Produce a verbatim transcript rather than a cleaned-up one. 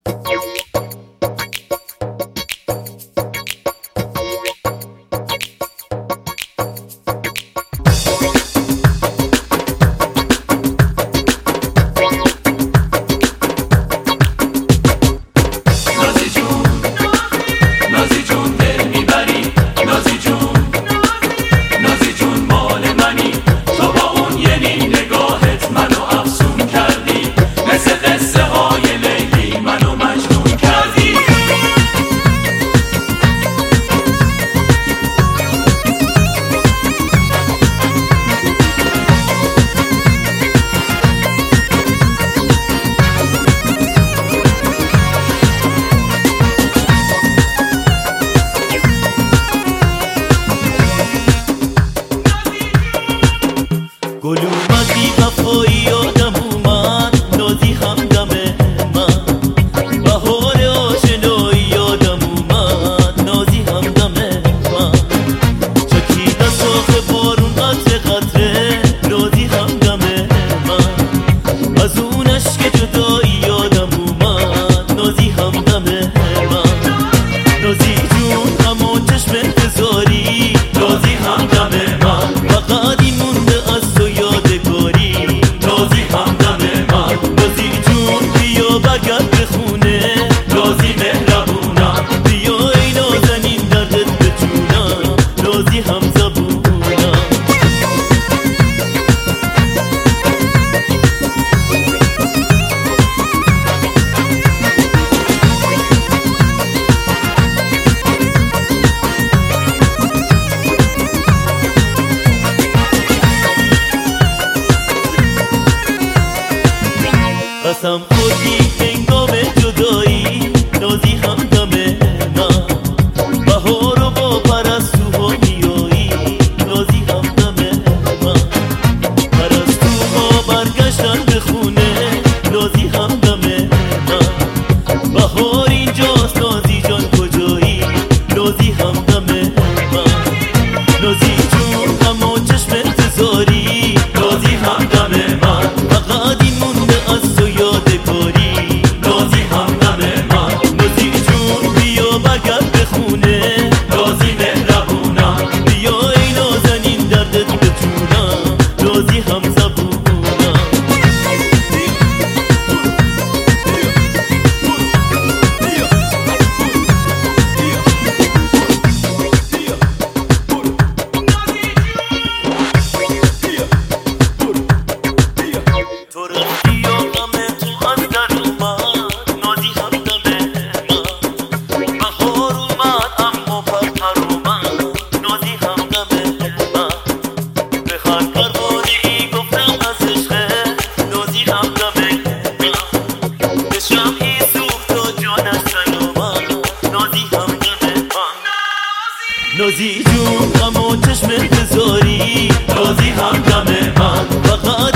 گل اومدی وفایی یادم اومد نازی همدم من بهار آشنایی یادم اومد نازی همدم من چکید از شاخ بارون قطره قطره نازی همدم من از اون عشق جدایی یادم اومد نازی همدم من نازی جون همون چشم انتظاری نازی همدم من فقط این مونده از تو یادگاری نازی همدم من نازی جون بیا برگرد به خونه نازی مهربونم بیا ای نازنین دردت به جونم نازی همزبونم قسم خوردی هنگام جدایی نازی همدم من بهار و با پرستوها میایی نازی همدم من پرستوها برگشتن به خونه نازی همدم من بهار اینجاست نازی جان کجایی نازی همدم من نازی جون همون چشم انتظاری نازی همدم من فقط این مونده از تو یادگاری نازی همدم من نازی جون بیا برگرد به خونه نازی مهربونم بیا ای نازنین دردت به جونم نازی همزبونم تو رفتی و غم تو از در اومد نازی همدم من بهار اومد اما پرپر اومد نازی همدم من به هر پروانه‌ای گفتم از عشقه نازی همدم من به شمعی سوخت و جانش تن اومد نازی همدم من نازی جون همون چشم انتظاری نازی همدم من فقط